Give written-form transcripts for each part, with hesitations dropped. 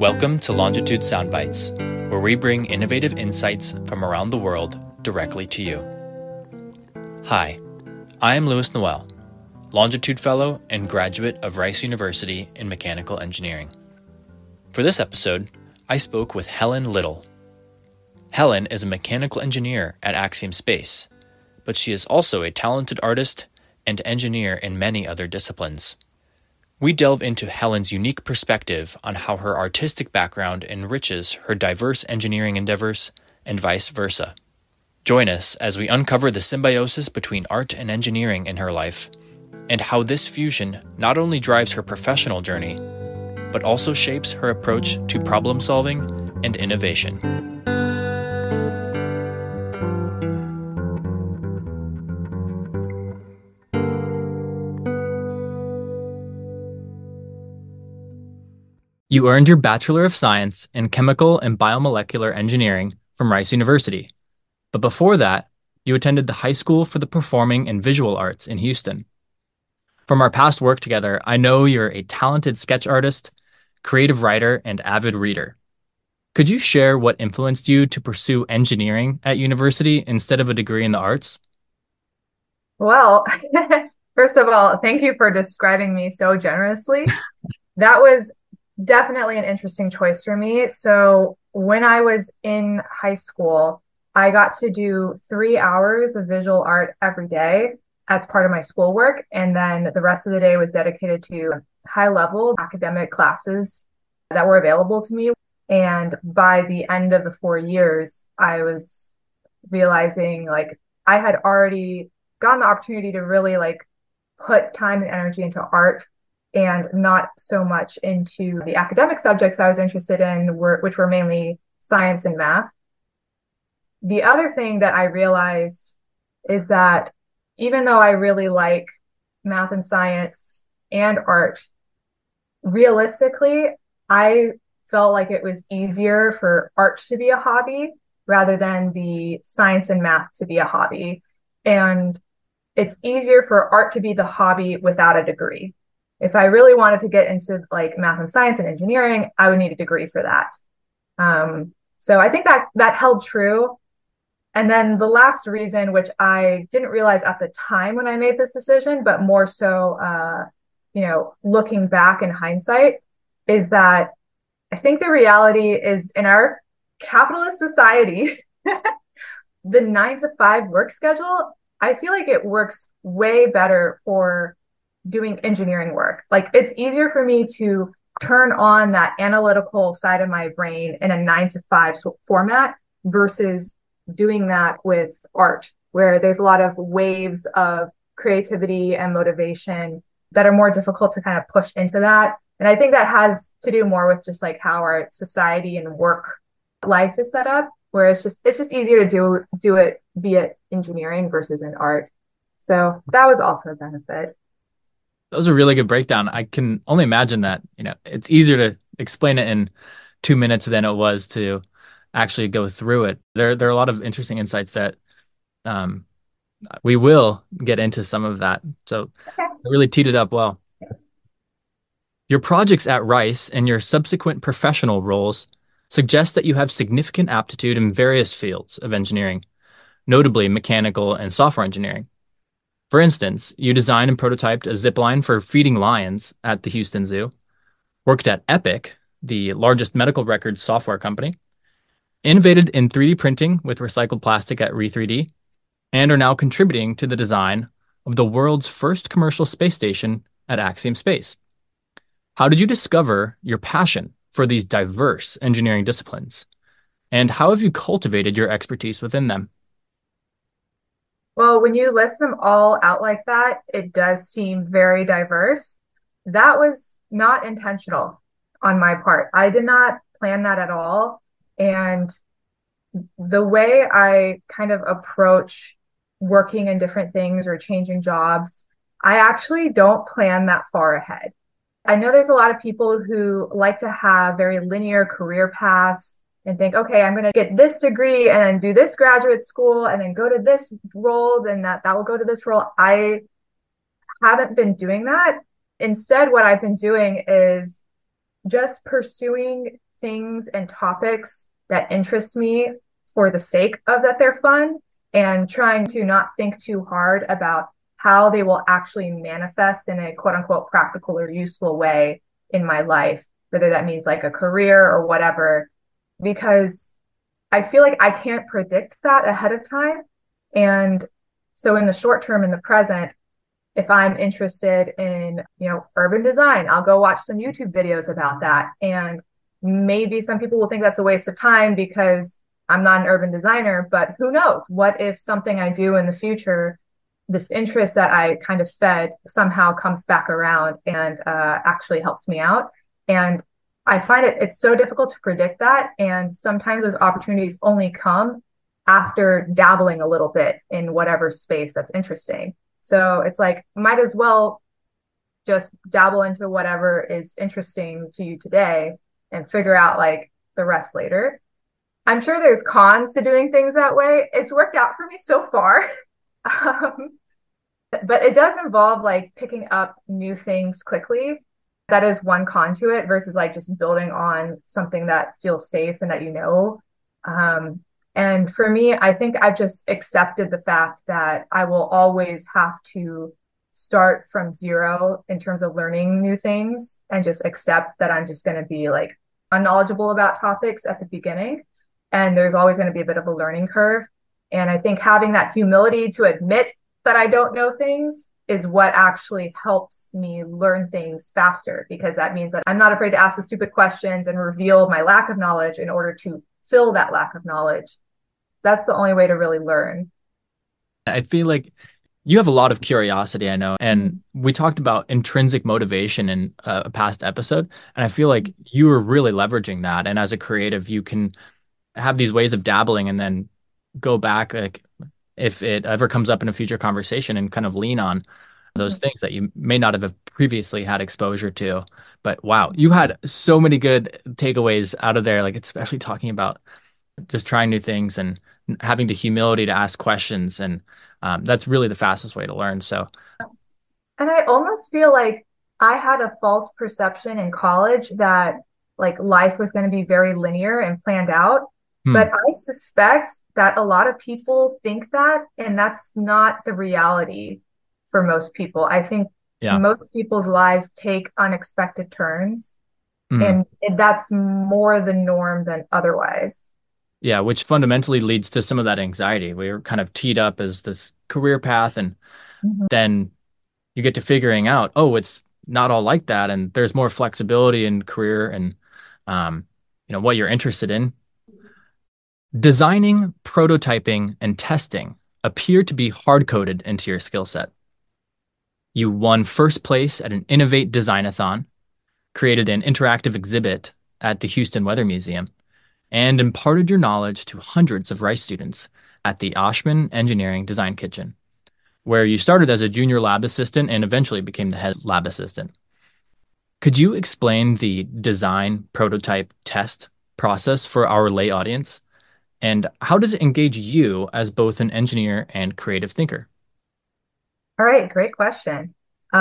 Welcome to Longitude Soundbites, where we bring innovative insights from around the world directly to you. Hi, I am Louis Noel, Longitude Fellow and graduate of Rice University in Mechanical Engineering. For this episode, I spoke with Helen Little. Helen is a mechanical engineer at Axiom Space, but she is also a talented artist and engineer in many other disciplines. We delve into Helen's unique perspective on how her artistic background enriches her diverse engineering endeavors and vice versa. Join us as we uncover the symbiosis between art and engineering in her life, and how this fusion not only drives her professional journey, but also shapes her approach to problem solving and innovation. You earned your Bachelor of Science in Chemical and Biomolecular Engineering from Rice University. But before that, you attended the High School for the Performing and Visual Arts in Houston. From our past work together, I know you're a talented sketch artist, creative writer, and avid reader. Could you share what influenced you to pursue engineering at university instead of a degree in the arts? Well, first of all, thank you for describing me so generously. That was definitely an interesting choice for me. So when I was in high school, I got to do 3 hours of visual art every day as part of my schoolwork. And then the rest of the day was dedicated to high-level academic classes that were available to me. And by the end of the 4 years, I was realizing I had already gotten the opportunity to really put time and energy into art and not so much into the academic subjects I was interested in, which were mainly science and math. The other thing that I realized is that even though I really like math and science and art, realistically, I felt like it was easier for art to be a hobby rather than the science and math to be a hobby. And it's easier for art to be the hobby without a degree. If I really wanted to get into math and science and engineering, I would need a degree for that. So I think that held true. And then the last reason, which I didn't realize at the time when I made this decision, but more so, looking back in hindsight, is that I think the reality is in our capitalist society, the 9-to-5 work schedule, I feel like it works way better for doing engineering work. It's easier for me to turn on that analytical side of my brain in a 9-to-5 format versus doing that with art, where there's a lot of waves of creativity and motivation that are more difficult to kind of push into that. And I think that has to do more with just how our society and work life is set up, where it's just easier to do it via engineering versus in art. So that was also a benefit. That was a really good breakdown. I can only imagine that, it's easier to explain it in 2 minutes than it was to actually go through it. There are a lot of interesting insights that we will get into some of that. So Okay. it really teed it up well. Your projects at Rice and your subsequent professional roles suggest that you have significant aptitude in various fields of engineering, notably mechanical and software engineering. For instance, you designed and prototyped a zip line for feeding lions at the Houston Zoo, worked at Epic, the largest medical records software company, innovated in 3D printing with recycled plastic at Re3D, and are now contributing to the design of the world's first commercial space station at Axiom Space. How did you discover your passion for these diverse engineering disciplines? And how have you cultivated your expertise within them? Well, when you list them all out like that, it does seem very diverse. That was not intentional on my part. I did not plan that at all. And the way I kind of approach working in different things or changing jobs, I actually don't plan that far ahead. I know there's a lot of people who like to have very linear career paths and think, okay, I'm going to get this degree and then do this graduate school and then go to this role, then that will go to this role. I haven't been doing that. Instead, what I've been doing is just pursuing things and topics that interest me for the sake of that they're fun, and trying to not think too hard about how they will actually manifest in a quote unquote practical or useful way in my life, whether that means like a career or whatever, because I feel like I can't predict that ahead of time. And so in the short term, in the present, if I'm interested in, urban design, I'll go watch some YouTube videos about that. And maybe some people will think that's a waste of time because I'm not an urban designer, but who knows? What if something I do in the future, this interest that I kind of fed somehow comes back around and actually helps me out? And I find it's so difficult to predict that. And sometimes those opportunities only come after dabbling a little bit in whatever space that's interesting. So it's like, might as well just dabble into whatever is interesting to you today and figure out like the rest later. I'm sure there's cons to doing things that way. It's worked out for me so far. But it does involve like picking up new things quickly. That is one con to it versus like just building on something that feels safe and that and for me, I think I've just accepted the fact that I will always have to start from zero in terms of learning new things, and just accept that I'm just going to be like unknowledgeable about topics at the beginning. And there's always going to be a bit of a learning curve. And I think having that humility to admit that I don't know things is what actually helps me learn things faster, because that means that I'm not afraid to ask the stupid questions and reveal my lack of knowledge in order to fill that lack of knowledge. That's the only way to really learn. I feel like you have a lot of curiosity, I know. And we talked about intrinsic motivation in a past episode. And I feel like you were really leveraging that. And as a creative, you can have these ways of dabbling and then go back, like if it ever comes up in a future conversation, and kind of lean on those things that you may not have previously had exposure to. But wow, you had so many good takeaways out of there, like especially talking about just trying new things and having the humility to ask questions. And that's really the fastest way to learn. So, and I almost feel like I had a false perception in college that like life was going to be very linear and planned out. But I suspect that a lot of people think that, and that's not the reality for most people. I think most people's lives take unexpected turns, and that's more the norm than otherwise. Yeah, which fundamentally leads to some of that anxiety. We were kind of teed up as this career path, and then you get to figuring out, oh, it's not all like that, and there's more flexibility in career and what you're interested in. Designing, prototyping, and testing appear to be hard-coded into your skill set. You won first place at an Innovate Designathon, created an interactive exhibit at the Houston Weather Museum, and imparted your knowledge to hundreds of Rice students at the Oshman Engineering Design Kitchen, where you started as a junior lab assistant and eventually became the head lab assistant. Could you explain the design, prototype, test process for our lay audience? And how does it engage you as both an engineer and creative thinker? All right, great question.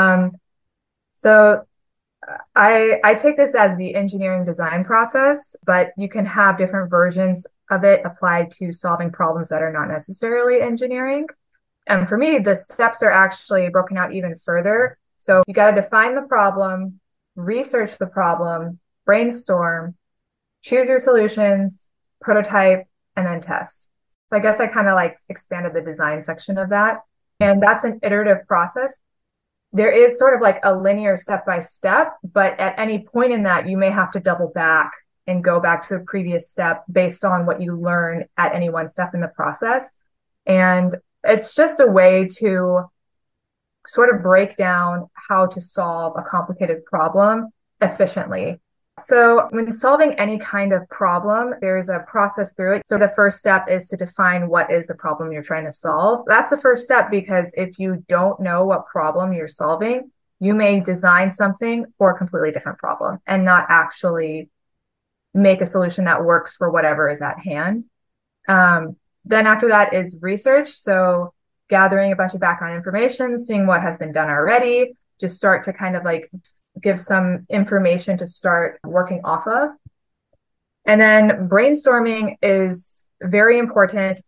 So I take this as the engineering design process, but you can have different versions of it applied to solving problems that are not necessarily engineering. And for me, the steps are actually broken out even further. So you got to define the problem, research the problem, brainstorm, choose your solutions, prototype, and then test. So I guess I kind of like expanded the design section of that. And that's an iterative process. There is sort of like a linear step by step, but at any point in that, you may have to double back and go back to a previous step based on what you learn at any one step in the process. And it's just a way to sort of break down how to solve a complicated problem efficiently. So when solving any kind of problem, there's a process through it. So the first step is to define what is the problem you're trying to solve. That's the first step, because if you don't know what problem you're solving, you may design something for a completely different problem and not actually make a solution that works for whatever is at hand. Then after that is research. So gathering a bunch of background information, seeing what has been done already, just start to kind of like give some information to start working off of. And then brainstorming is very important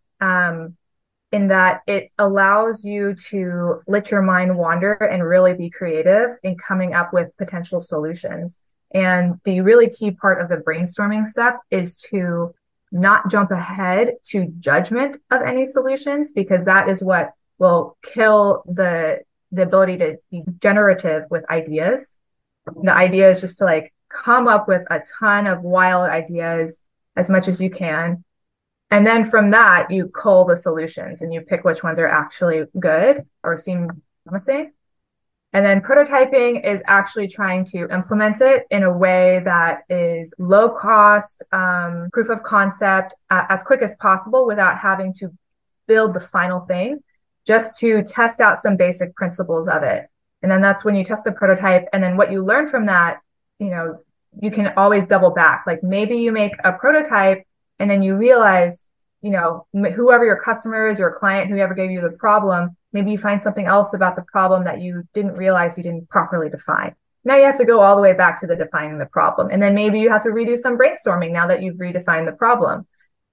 in that it allows you to let your mind wander and really be creative in coming up with potential solutions. And the really key part of the brainstorming step is to not jump ahead to judgment of any solutions, because that is what will kill the ability to be generative with ideas. The idea is just to like come up with a ton of wild ideas as much as you can. And then from that, you cull the solutions and you pick which ones are actually good or seem promising. And then prototyping is actually trying to implement it in a way that is low cost, proof of concept, as quick as possible without having to build the final thing, just to test out some basic principles of it. And then that's when you test the prototype. And then what you learn from that, you can always double back. Like maybe you make a prototype and then you realize, whoever your customer is, your client, whoever gave you the problem, maybe you find something else about the problem that you didn't realize you didn't properly define. Now you have to go all the way back to the defining the problem. And then maybe you have to redo some brainstorming now that you've redefined the problem.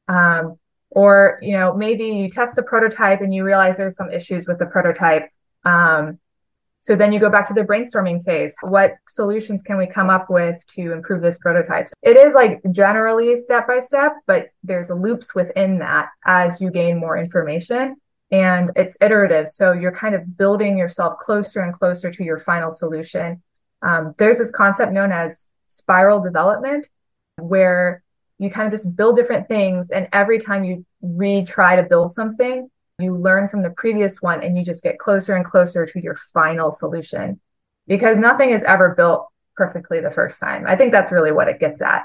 Or maybe you test the prototype and you realize there's some issues with the prototype. So then you go back to the brainstorming phase. What solutions can we come up with to improve this prototype? It is like generally step by step, but there's loops within that as you gain more information, and it's iterative. So you're kind of building yourself closer and closer to your final solution. There's this concept known as spiral development, where you kind of just build different things, and every time you retry to build something, you learn from the previous one and you just get closer and closer to your final solution, because nothing is ever built perfectly the first time. I think that's really what it gets at.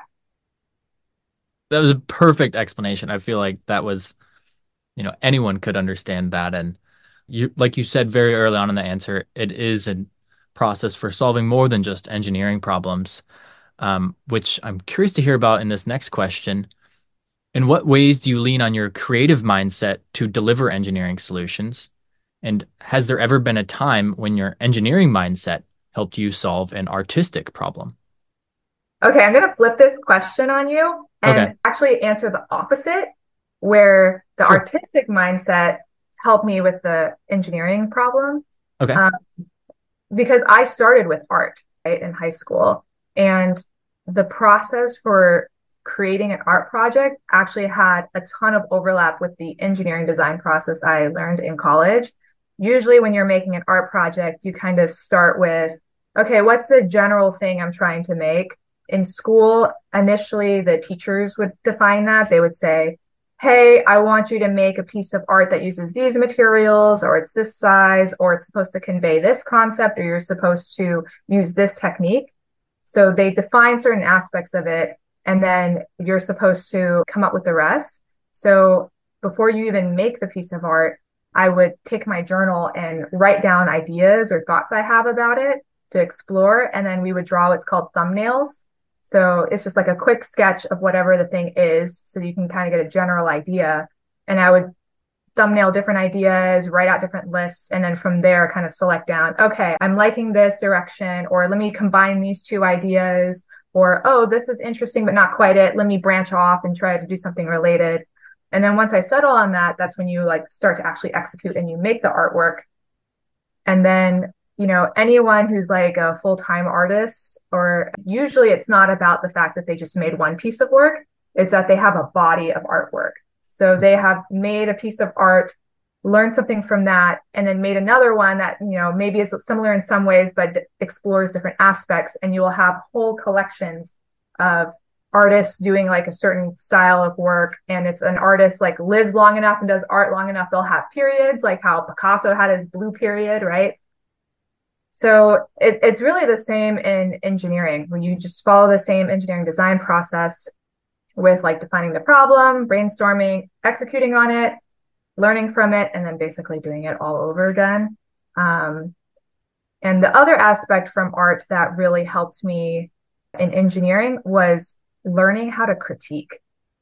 That was a perfect explanation. I feel like that was, anyone could understand that. And like you said very early on in the answer, it is a process for solving more than just engineering problems, which I'm curious to hear about in this next question. In what ways do you lean on your creative mindset to deliver engineering solutions? And has there ever been a time when your engineering mindset helped you solve an artistic problem? Okay, I'm going to flip this question on you and actually answer the opposite, where the artistic mindset helped me with the engineering problem. Okay. Because I started with art, right, in high school. And the process for creating an art project actually had a ton of overlap with the engineering design process I learned in college. Usually when you're making an art project, you kind of start with, okay, what's the general thing I'm trying to make? In school, initially, the teachers would define that. They would say, hey, I want you to make a piece of art that uses these materials, or it's this size, or it's supposed to convey this concept, or you're supposed to use this technique. So they define certain aspects of it, and then you're supposed to come up with the rest. So before you even make the piece of art, I would take my journal and write down ideas or thoughts I have about it to explore. And then we would draw what's called thumbnails. So it's just like a quick sketch of whatever the thing is, so you can kind of get a general idea. And I would thumbnail different ideas, write out different lists, and then from there kind of select down, okay, I'm liking this direction, or let me combine these two ideas, or, oh, this is interesting, but not quite it. Let me branch off and try to do something related. And then once I settle on that, that's when you like start to actually execute and you make the artwork. And then, anyone who's like a full-time artist, or usually it's not about the fact that they just made one piece of work, is that they have a body of artwork. So they have made a piece of art, learned something from that, and then made another one that, maybe is similar in some ways, but explores different aspects. And you will have whole collections of artists doing like a certain style of work. And if an artist like lives long enough and does art long enough, they'll have periods, like how Picasso had his blue period, right? So it's really the same in engineering, when you just follow the same engineering design process with like defining the problem, brainstorming, executing on it, learning from it, and then basically doing it all over again. And the other aspect from art that really helped me in engineering was learning how to critique.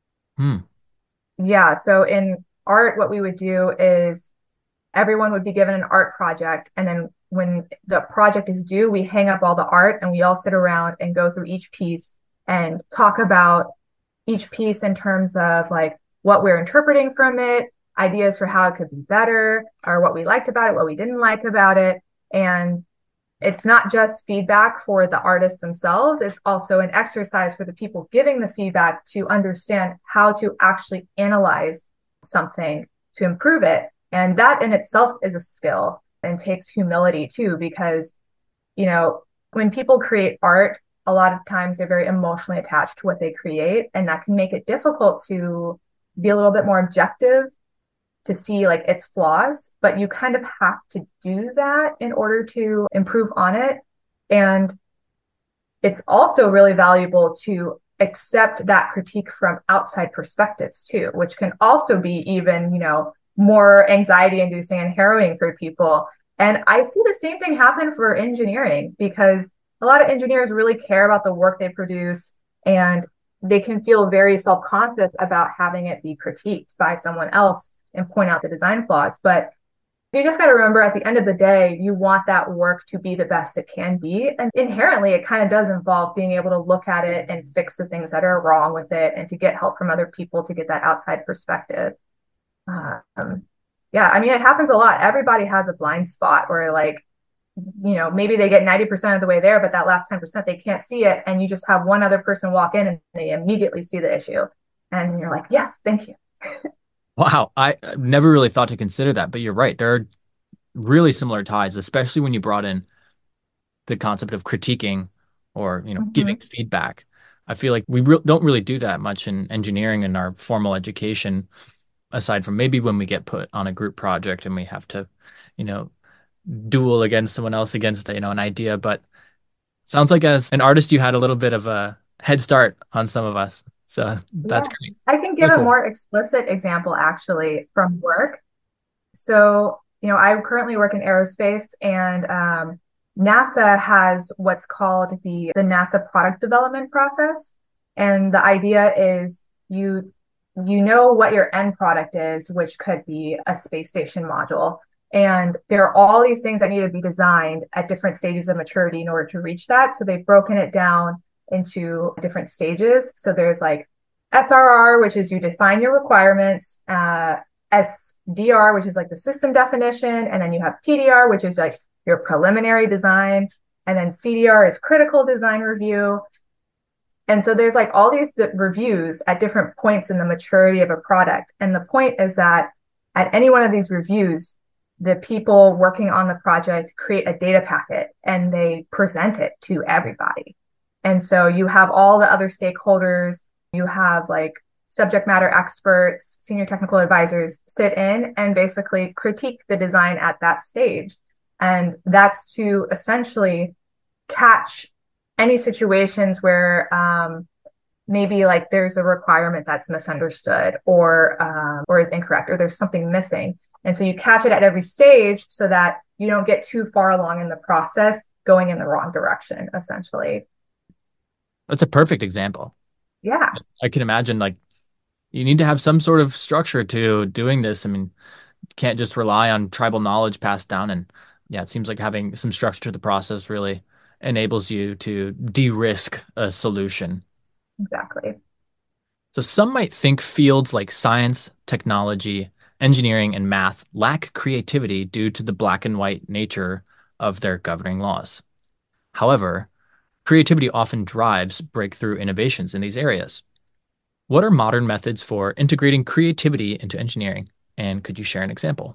Yeah. So in art, what we would do is everyone would be given an art project. And then when the project is due, we hang up all the art and we all sit around and go through each piece and talk about each piece in terms of like what we're interpreting from it, ideas for how it could be better, or what we liked about it, what we didn't like about it. And it's not just feedback for the artists themselves, it's also an exercise for the people giving the feedback to understand how to actually analyze something to improve it. And that in itself is a skill and takes humility too, because, you know, when people create art, a lot of times they're very emotionally attached to what they create. And that can make it difficult to be a little bit more objective, to see like its flaws, but you kind of have to do that in order to improve on it. And it's also really valuable to accept that critique from outside perspectives too, which can also be even, you know, more anxiety inducing and harrowing for people. And I see the same thing happen for engineering, because a lot of engineers really care about the work they produce, and they can feel very self-conscious about having it be critiqued by someone else and point out the design flaws. But you just got to remember, at the end of the day, you want that work to be the best it can be. And inherently, it kind of does involve being able to look at it and fix the things that are wrong with it, and to get help from other people to get that outside perspective. Yeah, I mean, it happens a lot. Everybody has a blind spot where, like, you know, maybe they get 90% of the way there, but that last 10%, they can't see it. And you just have one other person walk in and they immediately see the issue. And you're like, yes, thank you. Wow, I've never really thought to consider that, but you're right. There are really similar ties, especially when you brought in the concept of critiquing or, giving Mm-hmm. feedback. I feel like we don't really do that much in engineering in our formal education, aside from maybe when we get put on a group project and we have to, you know, duel against someone else against, an idea. But sounds like as an artist, you had a little bit of a head start on some of us. So that's Yeah, great. I can give Really a cool. more explicit example actually from work. So, you know, I currently work in aerospace, and NASA has what's called the NASA product development process. And the idea is you know what your end product is, which could be a space station module. And there are all these things that need to be designed at different stages of maturity in order to reach that. So they've broken it down into different stages. So there's like SRR, which is you define your requirements, SDR, which is like the system definition, and then you have PDR, which is like your preliminary design, and then CDR is critical design review. And so there's like all these reviews at different points in the maturity of a product. And the point is that at any one of these reviews, the people working on the project create a data packet and they present it to everybody. And so you have all the other stakeholders, you have like subject matter experts, senior technical advisors sit in and basically critique the design at that stage. And that's to essentially catch any situations where maybe like there's a requirement that's misunderstood or is incorrect, or there's something missing. And so you catch it at every stage so that you don't get too far along in the process going in the wrong direction, essentially. That's a perfect example. Yeah, I can imagine like you need to have some sort of structure to doing this. I mean, you can't just rely on tribal knowledge passed down. And yeah, it seems like having some structure to the process really enables you to de-risk a solution. exactly. So some might think fields like science, technology, engineering, and math lack creativity due to the black and white nature of their governing laws. However, creativity often drives breakthrough innovations in these areas. What are modern methods for integrating creativity into engineering? And could you share an example?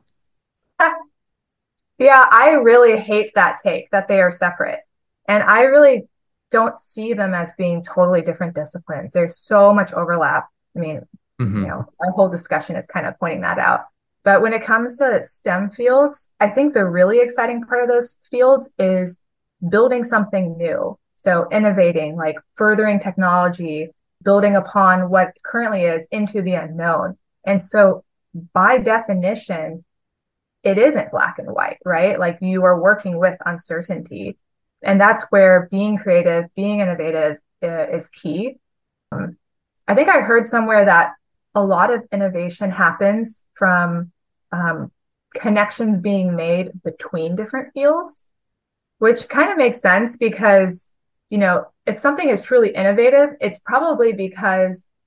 Yeah, I really hate that take that they are separate. And I really don't see them as being totally different disciplines. There's so much overlap. I mean, you Hmm. know, our whole discussion is kind of pointing that out. But when it comes to STEM fields, I think the really exciting part of those fields is building something new. So innovating, like furthering technology, building upon what currently is into the unknown. And so by definition, it isn't black and white, right? Like you are working with uncertainty. And that's where being creative, being innovative is key. Um, I think I heard somewhere that a lot of innovation happens from connections being made between different fields, which kind of makes sense because, you know, if something is truly innovative, it's probably because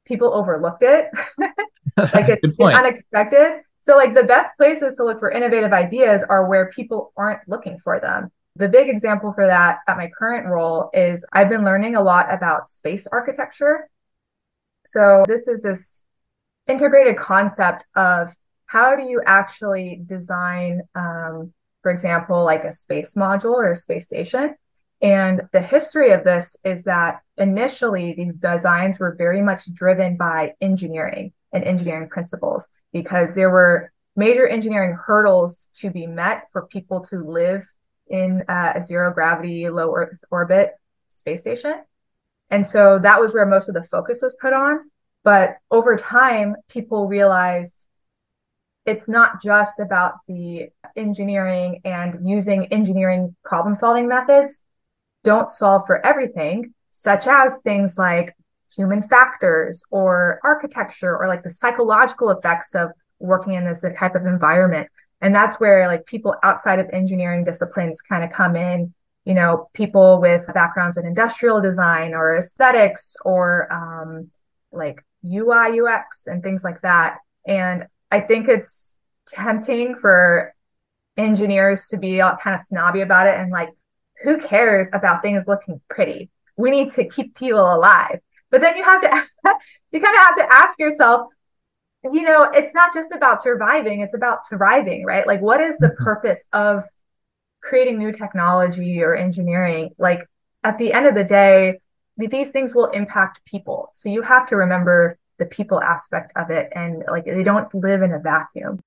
people overlooked it. Like Good it's point. unexpected. So like the best places to look for innovative ideas are where people aren't looking for them. The big example for that at my current role is I've been learning a lot about space architecture. So this integrated concept of how do you actually design, for example, like a space module or a space station. And the history of this is that initially these designs were very much driven by engineering and engineering principles because there were major engineering hurdles to be met for people to live in a zero gravity, low Earth orbit space station. And so that was where most of the focus was put on. But over time, people realized it's not just about the engineering and using engineering problem solving methods don't solve for everything, such as things like human factors or architecture or like the psychological effects of working in this type of environment. And that's where like people outside of engineering disciplines kind of come in, you know, people with backgrounds in industrial design or aesthetics or like UI, UX and things like that. And I think it's tempting for engineers to be all kind of snobby about it and like, who cares about things looking pretty? We need to keep people alive. But then you have to, you kind of have to ask yourself, you know, it's not just about surviving, it's about thriving, right? Like, what is the purpose of creating new technology or engineering? Like, at the end of the day, these things will impact people. So you have to remember the people aspect of it. And like, they don't live in a vacuum.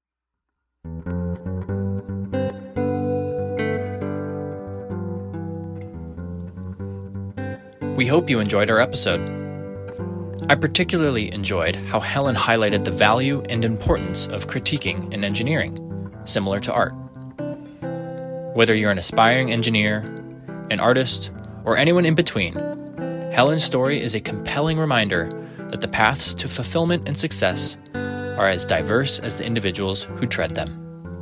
We hope you enjoyed our episode. I particularly enjoyed how Helen highlighted the value and importance of critiquing in engineering, similar to art. Whether you're an aspiring engineer, an artist, or anyone in between, Helen's story is a compelling reminder that the paths to fulfillment and success are as diverse as the individuals who tread them.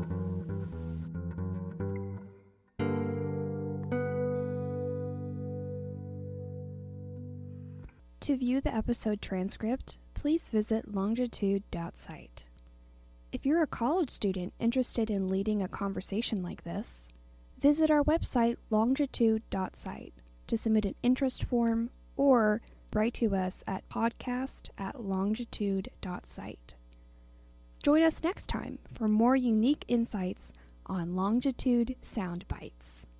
To view the episode transcript, please visit longitude.site. If you're a college student interested in leading a conversation like this, visit our website longitude.site to submit an interest form or write to us at podcast@longitude.site. Join us next time for more unique insights on Longitude Sound Bites.